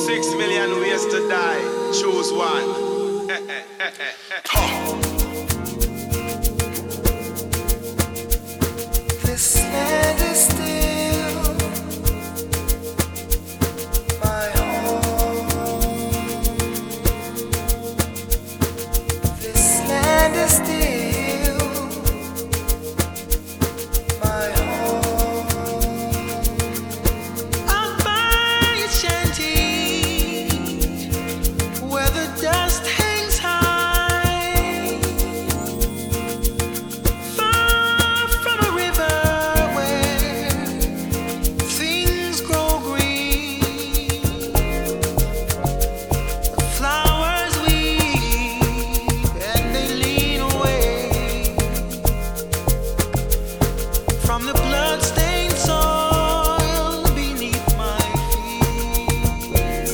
6 million ways to die. Choose one. This land is still my home. This land is still my home. I'll buy a shanty where the dust hangs high, far from a river where things grow green. The flowers weep and they lean away from the blood-stained soil beneath my feet.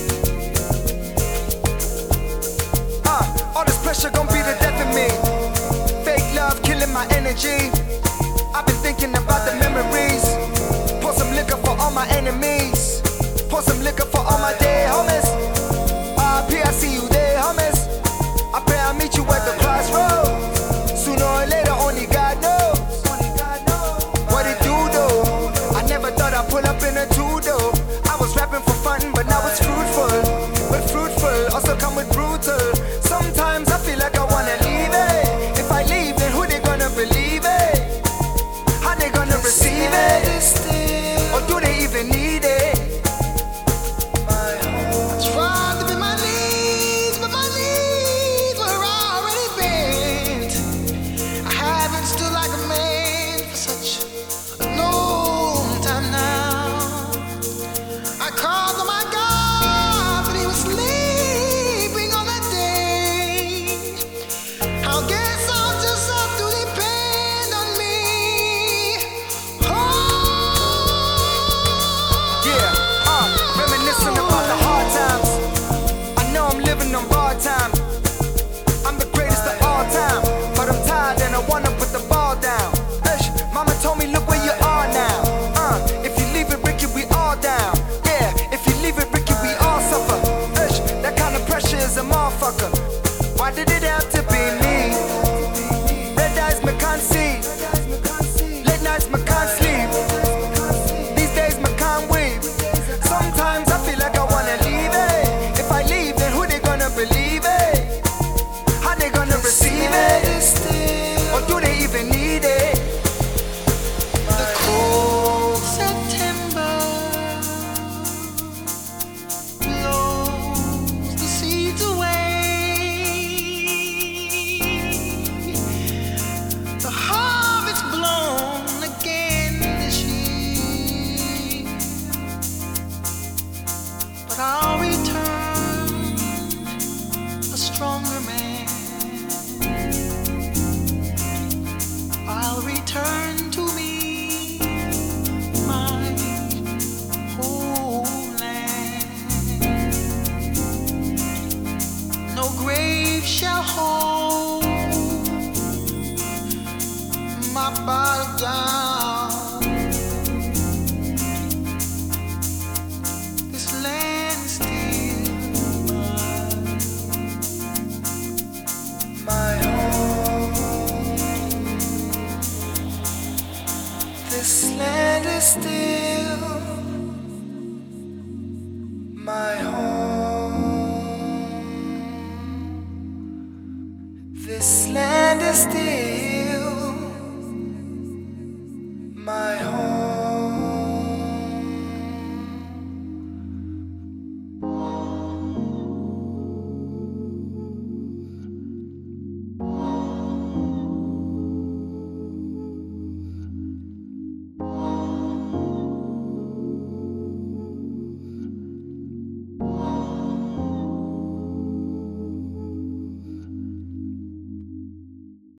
All this pressure gon' be the death of me. Fake love killing my energy. I've been thinking about the memories. Pour some liquor for all my enemies. Pour some liquor for all my dead homies. RP, I see you there, homies. I pray I'll meet you at the crossroads. Sooner or later, only God knows what it do though. I never thought I'd pull up in a two-door. I was rapping for fun, but now it's fruitful. But fruitful also come with brutal. Sometimes I feel like I wanna leave it. If I leave, then who they gonna believe it? How they gonna receive it? Or do they even need it? I tried to bend my knees, but my knees were already bent. I haven't stood like a man for such a long time now. I called on my God, but he was sleeping on that day. I guess I'll just have to depend on me. Reminiscing about the hard times. I know I'm living on borrowed time. I'm the greatest of all time, but I'm tired and I wanna put the ball down. Mama told me, look where you are now. If you leave it, Ricky, we all down. Yeah, if you leave it, Ricky, we all suffer. That kind of pressure is a motherfucker. Why did it have to be me? Red eyes, me can't see. Late nights, me can't sleep. These days, me can't weep. Sometimes I feel like I wanna leave it. If I leave, then who they gonna believe it? How they gonna receive it? Or do they even need it? The cold September blows the seeds away. The harvest blown again this year, but I'll return a stronger man. I'll return to me my homeland. No grave shall hold my bottle down.